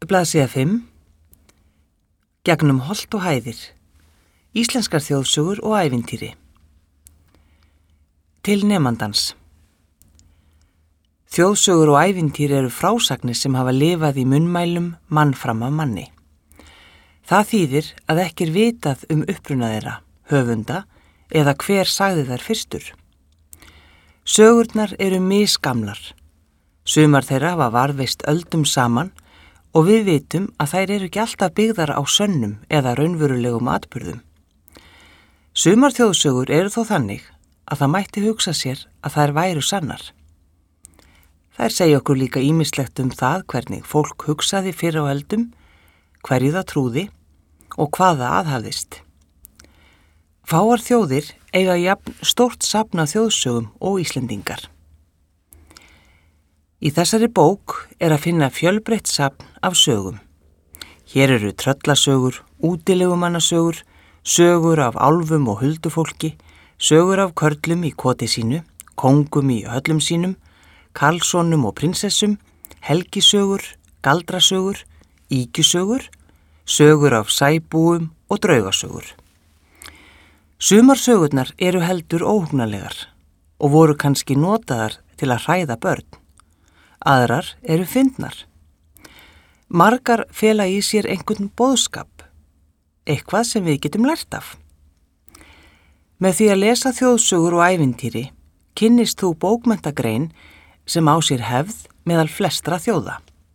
Blaðsíða 5. Gegnum holt og hæðir. Íslenskar þjóðsögur og ævintýri. Til nemandans. Þjóðsögur og ævintýri eru frásagnir sem hafa lifað í munnmælum mann fram af manni. Það þýðir að ekki er vitað uppruna þeirra, höfunda eða hver sagði þær fyrstur. Sögurnar eru misgamlar. Sumar þeirra hafa varðveist öldum saman og við vitum að þær eru ekki alltaf byggðar á sönnum eða raunverulegum atburðum. Sumar þjóðsögur eru þó þannig að það mætti hugsa sér að þær væru sannar. Þær segja okkur líka ýmislegt það hvernig fólk hugsaði fyrr á öldum, hverju það trúði og hvað það aðhafðist. Fáar þjóðir eiga jafn stórt safn af þjóðsögum og Íslendingar. Í þessari bók er að finna fjölbreytt safn af sögum. Hér eru tröllasögur, útilegumannasögur, sögur af álfum og huldufólki, sögur af körlum í koti sínu, kóngum í höllum sínum, karlsonum og prinsessum, helgisögur, galdrasögur, ýkjusögur, sögur af sæbúum og draugasögur. Sumar sögurnar eru heldur óhugnalegar og voru kannski notaðar til að hræða börn. Aðrar eru fyndnar. Margar fela í sér einhvern boðskap, eitthvað sem við getum lært af. Með því að lesa þjóðsögur og ævintýri kynnist þú bókmenntagrein sem á sér hefð meðal flestra þjóða.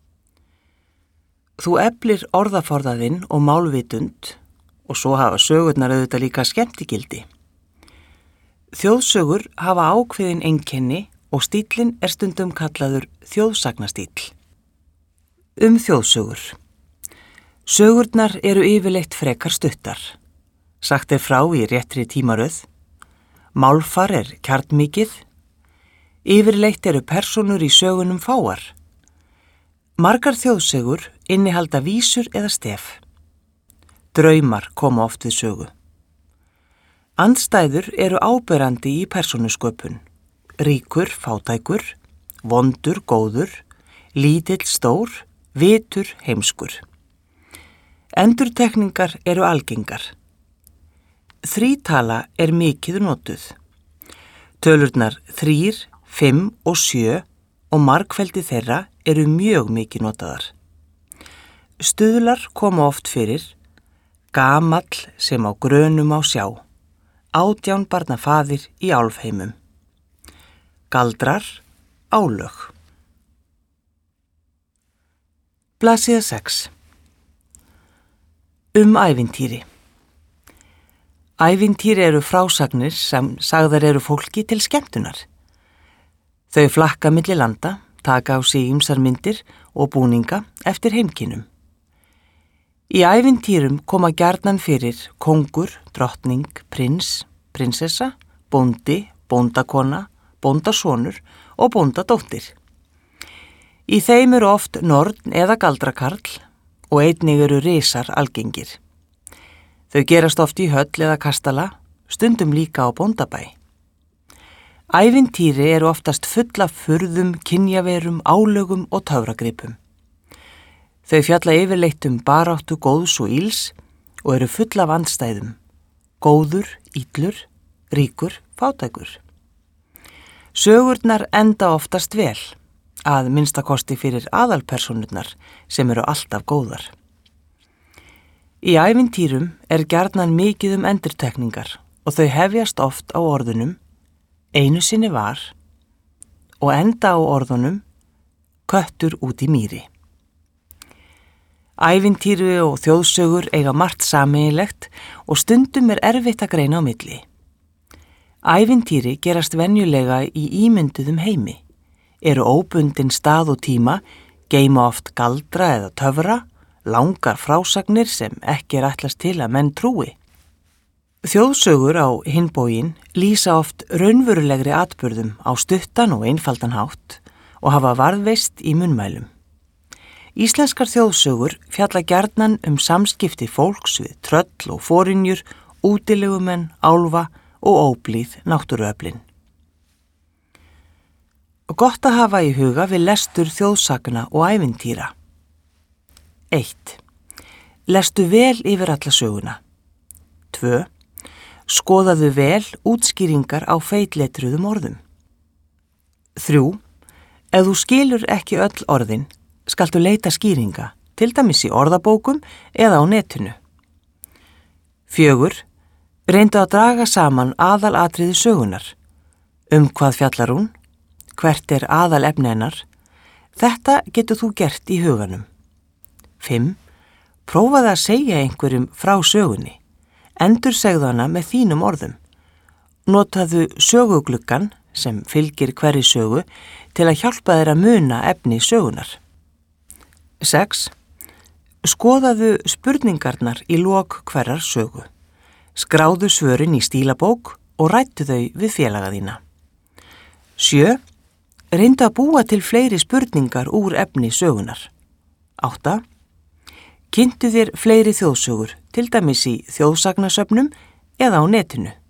Þú eflir orðaforðaðinn og málvitund og svo hafa sögurnar auðvitað líka skemmtigildi. Þjóðsögur hafa ákveðin einkenni og stíllinn er stundum kallaður þjóðsagnastíll. Þjóðsögur. Sögurnar eru yfirleitt frekar stuttar. Sagt er frá í réttri tímaröð. Málfar er kjarnmikið. Yfirleitt eru persónur í sögunum fáar. Margar þjóðsögur innihalda vísur eða stef. Draumar koma oft við sögu. Andstæður eru áberandi í persónusköpun. Ríkur, fátækur, vondur, góður, lítill, stór, vitur, heimskur. Endurtekningar eru algengar. Þrítala er mikið notuð. Tölurnar 3, 5 og 7 og margfeldi þeirra eru mjög mikið notaðar. Stuðlar koma oft fyrir, gamall sem á grönum á sjá, 18 barna faðir í álfheimum. Galdrar, álög. Blaðsíða 6. Ævintýri. Ævintýri eru frásagnir sem sagðar eru fólki til skemmtunar. Þau flakka milli landa, taka á sig ýmsar myndir og búninga eftir heimkynnum. Í ævintýrum koma gjarnan fyrir kóngur, drottning, prins, prinsessa, bóndi, bóndakona, bóndasonur og bóndadóttir. Í þeim eru oft norn eða galdrakarl og einnig eru risar algengir. Þau gerast oft í höll eða kastala, stundum líka á bóndabæ. Ævintýri eru oftast full af furðum, kynjaverum, álögum og töfragripum. Þau fjalla yfirleitt baráttu góðs og íls og eru full af andstæðum. Góður, illur, ríkur, fátækur. Sögurnar enda oftast vel, að minnstakosti fyrir aðalpersónurnar sem eru alltaf góðar. Í ævintýrum er gjarnan mikið endurtekningar og þau hefjast oft á orðunum einu sinni var og enda á orðunum köttur út í mýri. Ævintýri og þjóðsögur eiga margt sameiginlegt og stundum er erfitt að greina á milli. Ævintýri gerast venjulega í ímynduðum heimi, eru óbundin stað og tíma, geyma oft galdra eða töfra, langar frásagnir sem ekki er ætlast til að menn trúi. Þjóðsögur á hinn bóginn lýsa oft raunverulegri atburðum á stuttan og einfaldan hátt og hafa varðveist í munnmælum. Íslenskar þjóðsögur fjalla gjarnan samskipti fólks við tröll og forynjur, útilegumenn, álfa og óblíð náttúruöflin. Gott að hafa í huga við lestur þjóðsagna og ævintýra. 1. Lestu vel yfir alla söguna. 2. Skoðaðu vel útskýringar á feitletruðum orðum. 3. Ef þú skilur ekki öll orðin, skaltu leita skýringa, til dæmis í orðabókum eða á netinu. 4. Reyndu að draga saman aðalatriði sögunar. Hvað fjallar hún? Hvert er aðalefni hennar? Þetta getur þú gert í huganum. 5. Prófaðu að segja einhverjum frá sögunni. Endursegðu hana með þínum orðum. Notaðu sögugluggann sem fylgir hverri sögu til að hjálpa þér að muna efni sögunar. 6. Skoðaðu spurningarnar í lok hverrar sögu. Skráðu svörin í stílabók og ræddu þau við félaga þína. 7. Reyndu að búa til fleiri spurningar úr efni sögunar. 8. Kynntu þér fleiri þjóðsögur, til dæmis í þjóðsagnasöfnum eða á netinu.